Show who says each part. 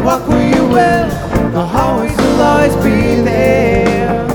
Speaker 1: walk where you will, the hallways will always be there.